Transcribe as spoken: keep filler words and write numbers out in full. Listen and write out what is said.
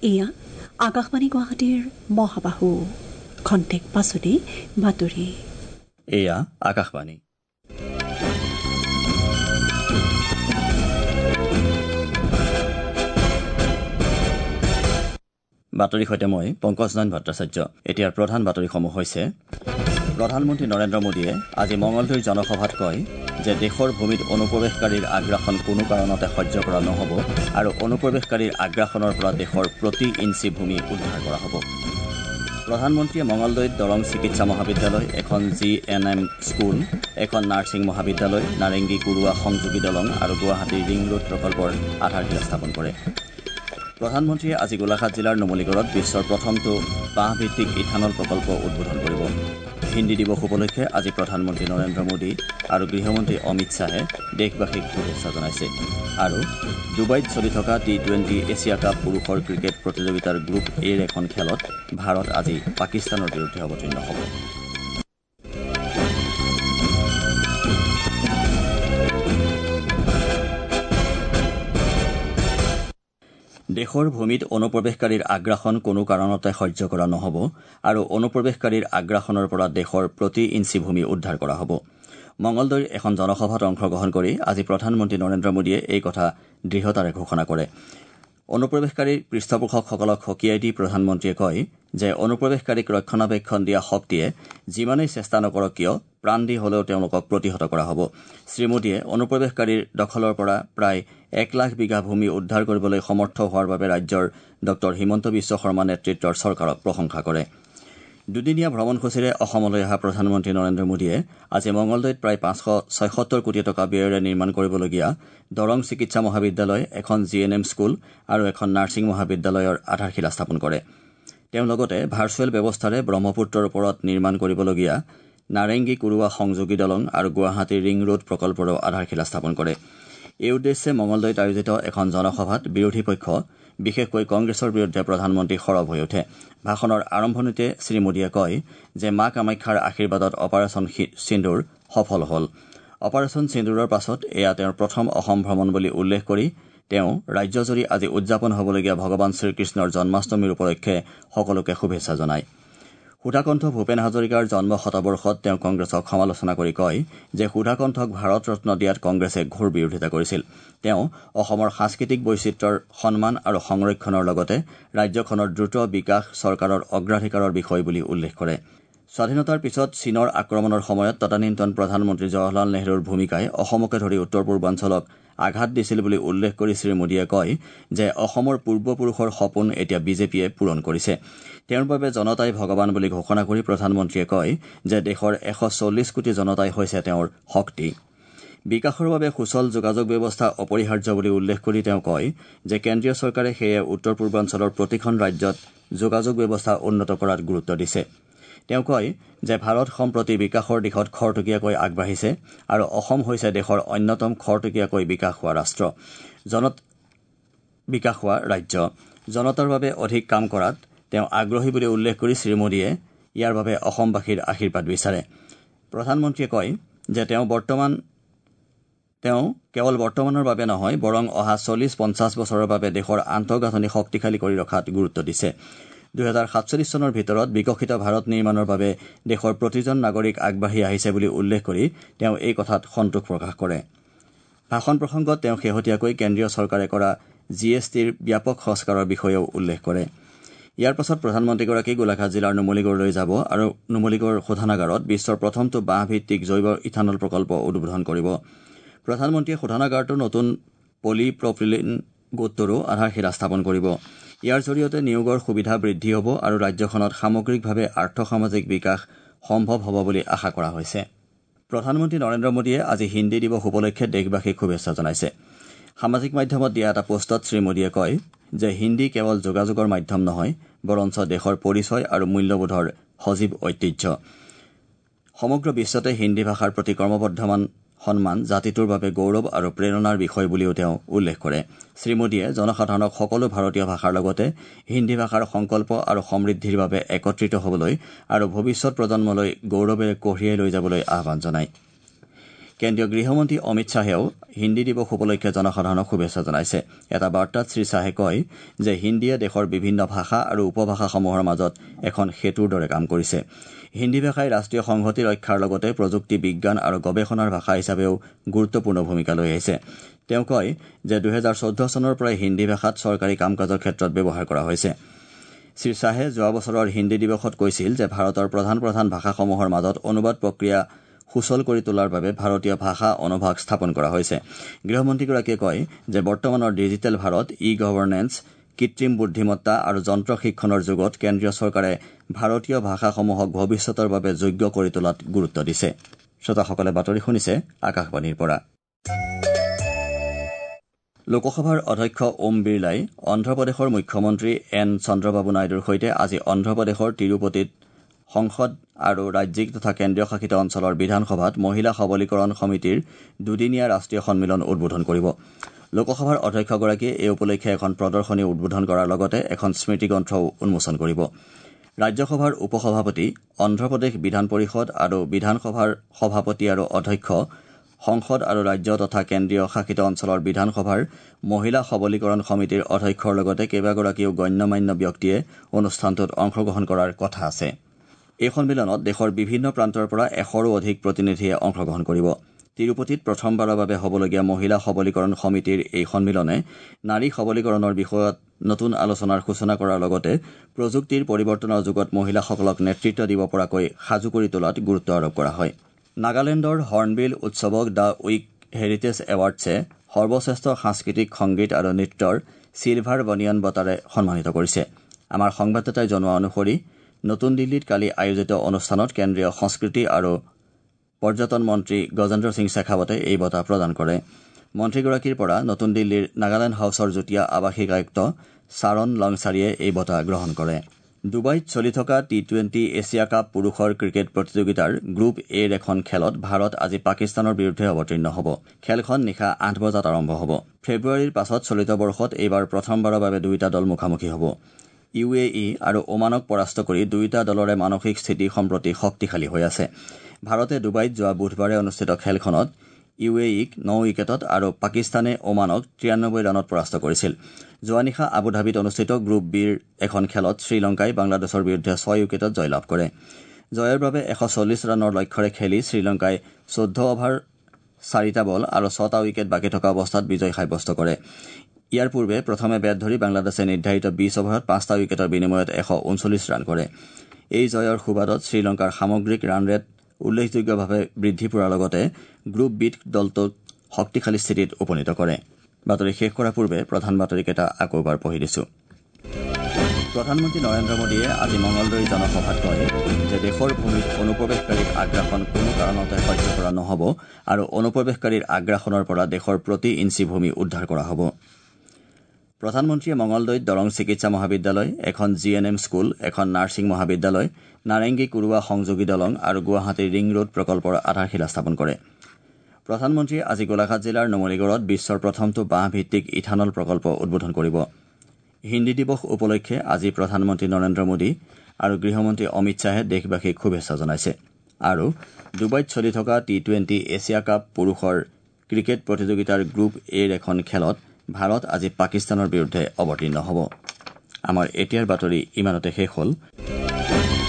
এয়া আকাশবাণী গুৱাহাটীৰ মহাবাহু খন্তেক পাছতে বাতৰি। এয়া আকাশবাণী। বাতৰিৰ সৈতে মই পংকজ নয়ন ভট্টাচাৰ্য। এতিয়াৰ প্ৰধান বাতৰিসমূহ হৈছে প্ৰধানমন্ত্ৰী নৰেন্দ্ৰ মোদীয়ে আজি মঙলদৈৰ জনসভাত কয় যে দেশৰ ভূমিত অনুপ্ৰৱেশকাৰীৰ আগ্ৰাসন কোনো কাৰণতে সহ্য কৰা নহ'ব আৰু অনুপ্ৰৱেশকাৰীৰ আগ্ৰাসনৰ পৰা দেশৰ প্ৰতি ইঞ্চি ভূমি উদ্ধাৰ কৰা হ'ব। প্ৰধানমন্ত্ৰীয়ে মঙলদৈত দৰং চিকিৎসা মহাবিদ্যালয়, এখন জি এন এম স্কুল, এখন নাৰ্ছিং মহাবিদ্যালয়, নাৰেংগী কুৰুৱা সংযোগী দলং আৰু গুৱাহাটীৰ ৰিং ৰোড প্ৰকল্পৰ আধাৰশিলা স্থাপন কৰে। প্ৰধানমন্ত্ৰীয়ে আজি গোলাঘাট জিলাৰ নুমলীগড়ত বিশ্বৰ প্ৰথমটো বাঁহভিত্তিক ইথানল প্ৰকল্প উদ্বোধন কৰিব। হিন্দী দিৱস উপলক্ষে আজি প্ৰধানমন্ত্ৰী নৰেন্দ্ৰ মোদী আৰু গৃহমন্ত্ৰী অমিত শ্বাহে দেশবাসীক শুভেচ্ছা জনাইছে। আৰু ডুবাইত চলি থকা টি টুৱেণ্টি এছিয়া কাপ পুৰুষৰ ক্ৰিকেট প্ৰতিযোগিতাৰ গ্ৰুপ এৰ এখন খেলত ভাৰত আজি পাকিস্তানৰ বিৰুদ্ধে অৱতীৰ্ণ হ'ব। দেশৰ ভূমিত অনুপ্ৰৱেশকাৰীৰ আগ্ৰাসন কোনো কাৰণতে সহ্য কৰা নহ'ব আৰু অনুপ্ৰৱেশকাৰীৰ আগ্ৰাসনৰ পৰা দেশৰ প্ৰতি ইঞ্চি ভূমি উদ্ধাৰ কৰা হ'ব। মঙলদৈৰ এখন জনসভাত অংশগ্ৰহণ কৰি আজি প্ৰধানমন্ত্ৰী নৰেন্দ্ৰ মোদীয়ে এই কথা দৃঢ়তাৰে ঘোষণা কৰে। অনুপ্ৰৱেশকাৰীৰ পৃষ্ঠপোষকসকলক সকীয়াই দি প্ৰধানমন্ত্ৰীয়ে কয় যে অনুপ্ৰৱেশকাৰীক ৰক্ষণাবেক্ষণ দিয়া শক্তিয়ে যিমানেই চেষ্টা নকৰক কিয় প্ৰাণ দি হলেও তেওঁলোকক প্ৰতিহত কৰা হ'ব। শ্ৰীমোদীয়ে অনুপ্ৰৱেশকাৰীৰ দখলৰ পৰা প্ৰায় এক লাখ বিঘা ভূমি উদ্ধাৰ কৰিবলৈ সমৰ্থ হোৱাৰ বাবে ৰাজ্যৰ ডঃ হিমন্ত বিশ্ব শৰ্মা নেতৃত্বৰ চৰকাৰক প্ৰশংসা কৰে। দুদিনীয়া ভ্ৰমণসূচীৰে অসমলৈ অহা প্ৰধানমন্ত্ৰী নৰেন্দ্ৰ মোদীয়ে আজি মঙলদৈত প্ৰায় পাঁচশ ছয়সত্তৰ কোটি টকা ব্যয়েৰে নিৰ্মাণ কৰিবলগীয়া দৰং চিকিৎসা মহাবিদ্যালয়, এখন জি এন এম স্কুল আৰু এখন নাৰ্ছিং মহাবিদ্যালয়ৰ আধাৰশিলা স্থাপন কৰে। তেওঁ লগতে ভাৰ্চুৱেল ব্যৱস্থাৰে ব্ৰহ্মপুত্ৰৰ ওপৰত নিৰ্মাণ কৰিবলগীয়া নাৰেংগী কুৰুৱা সংযোগী দলং আৰু গুৱাহাটীৰ ৰিং ৰোড প্ৰকল্পৰো আধাৰশিলা স্থাপন কৰে। এই উদ্দেশ্যে মঙলদৈত আয়োজিত এখন জনসভাত বিৰোধী পক্ষ, বিশেষকৈ কংগ্ৰেছৰ বিৰুদ্ধে প্ৰধানমন্ত্ৰী সৰব হৈ উঠে। ভাষণৰ আৰম্ভণিতে শ্ৰীমোদীয়ে কয় যে মা কামাখ্যাৰ আশীৰ্বাদত অপাৰেচন সিন্দুৰ সফল হ'ল। অপাৰেচন সিন্দুৰৰ পাছত এয়া তেওঁৰ প্ৰথম অসম ভ্ৰমণ বুলি উল্লেখ কৰি তেওঁ ৰাজ্যজুৰি আজি উদযাপন হ'বলগীয়া ভগৱান শ্ৰীকৃষ্ণৰ জন্মাষ্টমীৰ উপলক্ষে সকলোকে শুভেচ্ছা জনায়। সুধাকণ্ঠ ভূপেন হাজৰিকাৰ জন্ম শতবৰ্ষত তেওঁ কংগ্ৰেছক সমালোচনা কৰি কয় যে সুধাকণ্ঠক ভাৰত ৰত্ন দিয়াত কংগ্ৰেছে ঘোৰ বিৰোধিতা কৰিছিল। তেওঁ অসমৰ সাংস্কৃতিক বৈচিত্ৰ্যৰ সন্মান আৰু সংৰক্ষণৰ লগতে ৰাজ্যখনৰ দ্ৰুত বিকাশ চৰকাৰৰ অগ্ৰাধিকাৰৰ বিষয় বুলি উল্লেখ কৰে। স্বাধীনতাৰ পিছত চীনৰ আক্ৰমণৰ সময়ত তদানীন্তন প্ৰধানমন্ত্ৰী জৱাহৰলাল নেহৰুৰ ভূমিকাই অসমকে ধৰি উত্তৰ পূৰ্বাঞ্চলক আঘাত দিছিল বুলি উল্লেখ কৰি শ্ৰীমোদীয়ে কয় যে অসমৰ পূৰ্বপুৰুষৰ সপোন এতিয়া বিজেপিয়ে পূৰণ কৰিছে। তেওঁৰ বাবে জনতাই ভগৱান বুলি ঘোষণা কৰি প্ৰধানমন্ত্ৰীয়ে কয় যে দেশৰ এশ চল্লিছ কোটি জনতাই হৈছে তেওঁৰ শক্তি। বিকাশৰ বাবে সুচল যোগাযোগ ব্যৱস্থা অপৰিহাৰ্য বুলি উল্লেখ কৰি তেওঁ কয় যে কেন্দ্ৰীয় চৰকাৰে সেয়ে উত্তৰ পূৰ্বাঞ্চলৰ প্ৰতিখন ৰাজ্যত যোগাযোগ ব্যৱস্থা উন্নত কৰাত গুৰুত্ব দিছে। তেওঁ কয় যে ভাৰত সম্প্ৰতি বিকাশৰ দিশত খৰতকীয়াকৈ আগবাঢ়িছে আৰু অসম হৈছে দেশৰ অন্যতম খৰতকীয়াকৈ বিকাশ হোৱা ৰাষ্ট্ৰ জনত বিকাশ হোৱা ৰাজ্য। জনতাৰ বাবে অধিক কাম কৰাত তেওঁ আগ্ৰহী বুলি উল্লেখ কৰি শ্ৰীমোদীয়ে ইয়াৰ বাবে অসমবাসীৰ আশীৰ্বাদ বিচাৰে। প্ৰধানমন্ত্ৰীয়ে কয় যে তেওঁ বৰ্তমান তেওঁ কেৱল বৰ্তমানৰ বাবে নহয় বৰং অহা চল্লিছ পঞ্চাছ বছৰৰ বাবে দেশৰ আন্তঃগাঁথনি শক্তিশালী কৰি ৰখাত গুৰুত্ব দিছে। দুহেজাৰ সাতচল্লিছ চনৰ ভিতৰত বিকশিত ভাৰত নিৰ্মাণৰ বাবে দেশৰ প্ৰতিজন নাগৰিক আগবাঢ়ি আহিছে বুলি উল্লেখ কৰি তেওঁ এই কথাত সন্তোষ প্ৰকাশ কৰে। ভাষণ প্ৰসংগত তেওঁ শেহতীয়াকৈ কেন্দ্ৰীয় চৰকাৰে কৰা জি এছ টিৰ ব্যাপক সংস্কাৰৰ বিষয়েও উল্লেখ কৰে। ইয়াৰ পাছত প্ৰধানমন্ত্ৰীগৰাকী গোলাঘাট জিলাৰ নুমলীগড়লৈ যাব আৰু নুমলীগড় শোধনাগাৰত বিশ্বৰ প্ৰথমটো বাঁহভিত্তিক জৈৱ ইথানল প্ৰকল্প উদ্বোধন কৰিব। প্ৰধানমন্ত্ৰীয়ে শোধনাগাৰটোৰ নতুন পলি প্ৰপিলিন গোটটোৰো আধাৰশিলা স্থাপন কৰিব। ইয়াৰ জৰিয়তে নিয়োগৰ সুবিধা বৃদ্ধি হ'ব আৰু ৰাজ্যখনত সামগ্ৰিকভাৱে আৰ্থ-সামাজিক বিকাশ সম্ভৱ হ'ব বুলি আশা কৰা হৈছে। প্ৰধানমন্ত্ৰী নৰেন্দ্ৰ মোদীয়ে আজি হিন্দী দিৱস উপলক্ষে দেশবাসীক শুভেচ্ছা জনাইছে। সামাজিক মাধ্যমত দিয়া এটা পোষ্টত শ্ৰীমোদীয়ে কয় যে হিন্দী কেৱল যোগাযোগৰ মাধ্যম নহয় বৰঞ্চ দেশৰ পৰিচয় আৰু মূল্যবোধৰ সজীৱ ঐতিহ্য। সমগ্ৰ বিশ্বতে হিন্দী ভাষাৰ প্ৰতি ক্ৰমবৰ্ধমান সন্মান জাতিটোৰ বাবে গৌৰৱ আৰু প্ৰেৰণাৰ বিষয় বুলিও তেওঁ উল্লেখ কৰে। শ্ৰীমোদীয়ে জনসাধাৰণক সকলো ভাৰতীয় ভাষাৰ লগতে হিন্দী ভাষাৰ সংকল্প আৰু সমৃদ্ধিৰ বাবে একত্ৰিত হ'বলৈ আৰু ভৱিষ্যৎ প্ৰজন্মলৈ গৌৰৱেৰে কঢ়িয়াই লৈ যাবলৈ আহ্বান জনায়। কেন্দ্ৰীয় গৃহমন্ত্ৰী অমিত শ্বাহেও হিন্দী দিৱস উপলক্ষে জনসাধাৰণক শুভেচ্ছা জনাইছে। এটা বাৰ্তাত শ্ৰীশ্বাহে কয় যে হিন্দীয়ে দেশৰ বিভিন্ন ভাষা আৰু উপভাষাসমূহৰ মাজত এখন সেতুৰ দৰে কাম কৰিছে। হিন্দী ভাষাই ৰাষ্ট্ৰীয় সংহতি ৰক্ষাৰ লগতে প্ৰযুক্তি বিজ্ঞান আৰু গৱেষণাৰ ভাষা হিচাপেও গুৰুত্বপূৰ্ণ ভূমিকা লৈ আহিছে। তেওঁ কয় যে দুহেজাৰ চৈধ্য চনৰ পৰাই হিন্দী ভাষাত চৰকাৰী কাম কাজৰ ক্ষেত্ৰত ব্যৱহাৰ কৰা হৈছে। শ্ৰীশ্বাহে যোৱা বছৰৰ হিন্দী দিৱসত কৈছিল যে ভাৰতৰ প্ৰধান প্ৰধান ভাষাসমূহৰ মাজত অনুবাদ প্ৰক্ৰিয়া সুচল কৰি তোলাৰ বাবে ভাৰতীয় ভাষা অনুভাগ স্থাপন কৰা হৈছে। গৃহমন্ত্ৰীগৰাকীয়ে কয় যে বৰ্তমানৰ ডিজিটেল ভাৰত, ই গভৰ্নেন্স, কৃত্ৰিম বুদ্ধিমত্তা আৰু যন্ত্ৰ শিক্ষণৰ যুগত কেন্দ্ৰীয় চৰকাৰে ভাৰতীয় ভাষাসমূহক ভৱিষ্যতৰ বাবে যোগ্য কৰি তোলাত গুৰুত্ব দিছে। শ্ৰোতাসকলে বাতৰি শুনিছে আকাশবাণীৰ পৰা। লোকসভাৰ অধ্যক্ষ ওম বিৰলাই অন্ধ্ৰপ্ৰদেশৰ মুখ্যমন্ত্ৰী এন চন্দ্ৰবাবু নাইডুৰ সৈতে আজি অন্ধ্ৰপ্ৰদেশৰ তিৰুপতিত সংসদ আৰু ৰাজ্যিক তথা কেন্দ্ৰীয় শাসিত অঞ্চলৰ বিধানসভাত মহিলা সবলীকৰণ সমিতিৰ দুদিনীয়া ৰাষ্ট্ৰীয় সন্মিলন উদ্বোধন কৰিব। লোকসভাৰ অধ্যক্ষগৰাকীয়ে এই উপলক্ষে এখন প্ৰদৰ্শনী উদ্বোধন কৰাৰ লগতে এখন স্মৃতিগ্ৰন্থও উন্মোচন কৰিব। ৰাজ্যসভাৰ উপসভাপতি, অন্ধ্ৰপ্ৰদেশ বিধান পৰিষদ আৰু বিধানসভাৰ সভাপতি আৰু অধ্যক্ষ, সংসদ আৰু ৰাজ্য তথা কেন্দ্ৰীয় শাসিত অঞ্চলৰ বিধানসভাৰ মহিলা সবলীকৰণ সমিতিৰ অধ্যক্ষৰ লগতে কেইবাগৰাকীও গণ্যমান্য ব্যক্তিয়ে অনুষ্ঠানটোত অংশগ্ৰহণ কৰাৰ কথা আছে। এই সন্মিলনত দেশৰ বিভিন্ন প্ৰান্তৰ পৰা এশৰো অধিক প্ৰতিনিধিয়ে অংশগ্ৰহণ কৰিব। তিৰুপতিত প্ৰথমবাৰৰ বাবে হ'বলগীয়া মহিলা সবলীকৰণ সমিতিৰ এই সন্মিলনে নাৰী সবলীকৰণৰ বিষয়ত নতুন আলোচনাৰ সূচনা কৰাৰ লগতে প্ৰযুক্তিৰ পৰিৱৰ্তনৰ যুগত মহিলাসকলক নেতৃত্ব দিব পৰাকৈ সাজু কৰি তোলাত গুৰুত্ব আৰোপ কৰা হয়। নাগালেণ্ডৰ হৰ্ণবিল উৎসৱক দ্য উইক হেৰিটেজ এৱাৰ্ডছে সৰ্বশ্ৰেষ্ঠ সাংস্কৃতিক সংগীত আৰু নৃত্যৰ চিলভাৰ বনিয়ান বঁটাৰে সন্মানিত কৰিছে। আমাৰ সংবাদদাতাই জনোৱা অনুসৰি নতুন দিল্লীত কালি আয়োজিত অনুষ্ঠানত কেন্দ্ৰীয় সংস্কৃতি আৰু পৰ্যটন মন্ত্ৰী গজেন্দ্ৰ সিং শেখাৱতে এই বঁটা প্ৰদান কৰে। মন্ত্ৰীগৰাকীৰ পৰা নতুন দিল্লীৰ নাগালেণ্ড হাউছৰ যুটীয়া আৱাসিক আয়ুক্ত চাৰণ লংচাৰীয়ে এই বঁটা গ্ৰহণ কৰে। ডুবাইত চলি থকা টি টুৱেণ্টি এছিয়া কাপ পুৰুষৰ ক্ৰিকেট প্ৰতিযোগিতাৰ গ্ৰুপ এৰ এখন খেলত ভাৰত আজি পাকিস্তানৰ বিৰুদ্ধে অৱতীৰ্ণ হ'ব। খেলখন নিশা আঠ বজাত আৰম্ভ হ'ব। ফেব্ৰুৱাৰীৰ পাছত চলিত বৰ্ষত এইবাৰ প্ৰথমবাৰৰ বাবে দুয়োটা দল মুখামুখি হ'ব। ইউ এ ই আৰু ওমানক পৰাস্ত কৰি দুয়োটা দলৰে মানসিক স্থিতি সম্প্ৰতি শক্তিশালী হৈ আছে। ভাৰতে ডুবাইত যোৱা বুধবাৰে অনুষ্ঠিত খেলখনত ইউ এ ইক ন উইকেটত আৰু পাকিস্তানে ওমানক তিৰানব্বৈ ৰানত পৰাস্ত কৰিছিল। যোৱা নিশা আবুধাবিত অনুষ্ঠিত গ্ৰুপ বিৰ এখন খেলত শ্ৰীলংকাই বাংলাদেশৰ বিৰুদ্ধে ছয় উইকেটত জয়লাভ কৰে। জয়ৰ বাবে এশ চল্লিছ ৰানৰ লক্ষ্যৰে খেলি শ্ৰীলংকাই চৈধ্য অভাৰ চাৰিটা বল আৰু ছটা উইকেট বাকী থকা অৱস্থাত বিজয় সাব্যস্ত কৰে। ইয়াৰ পূৰ্বে প্ৰথমে বেট ধৰি বাংলাদেশে নিৰ্ধাৰিত বিছ অভাৰত পাঁচটা উইকেটৰ বিনিময়ত এশ ঊনচল্লিছ ৰান কৰে। এই জয়ৰ সুবাদত শ্ৰীলংকাৰ সামগ্ৰিক ৰান ৰেট উল্লেখযোগ্যভাৱে বৃদ্ধি পোৱাৰ লগতে গ্ৰুপ বিত দলটোক শক্তিশালী স্থিতিত উপনীত কৰে। বাতৰি শেষ কৰাৰ পূৰ্বে প্ৰধান বাতৰিকেইটা আকৌ এবাৰ পঢ়ি দিছো। প্ৰধানমন্ত্ৰী নৰেন্দ্ৰ মোদীয়ে আজি মঙলদৈ জনসভাত কয় যে দেশৰ ভূমিত অনুপ্ৰৱেশকাৰীক আগ্ৰাসন কোনো কাৰণতে সহ্য কৰা নহ'ব আৰু অনুপ্ৰৱেশকাৰীৰ আগ্ৰাসনৰ পৰা দেশৰ প্ৰতি ইঞ্চি ভূমি উদ্ধাৰ কৰা হ'ব। প্ৰধানমন্ত্ৰীয়ে মঙলদৈত দৰং চিকিৎসা মহাবিদ্যালয়, এখন জি এন এম স্কুল, এখন নাৰ্ছিং মহাবিদ্যালয়, নাৰেংগী কুৰুৱা সংযোগী দলং আৰু গুৱাহাটীৰ ৰিং ৰোড প্ৰকল্পৰ আধাৰশিলা স্থাপন কৰে। প্ৰধানমন্ত্ৰীয়ে আজি গোলাঘাট জিলাৰ নুমলীগড়ত বিশ্বৰ প্ৰথমটো বাঁহ ভিত্তিক ইথানল প্ৰকল্প উদ্বোধন কৰিব। হিন্দী দিৱস উপলক্ষে আজি প্ৰধানমন্ত্ৰী নৰেন্দ্ৰ মোদী আৰু গৃহমন্ত্ৰী অমিত শ্বাহে দেশবাসীক শুভেচ্ছা জনাইছে। আৰু ডুবাইত চলি থকা টি টুৱেণ্টি এছিয়া কাপ পুৰুষৰ ক্ৰিকেট প্ৰতিযোগিতাৰ গ্ৰুপ এৰ এখন খেলত ভাৰত আজি পাকিস্তানৰ বিৰুদ্ধে অৱতীৰ্ণ হ'ব। আমাৰ এতিয়াৰ বাতৰি ইমানতে শেষ হ'ল।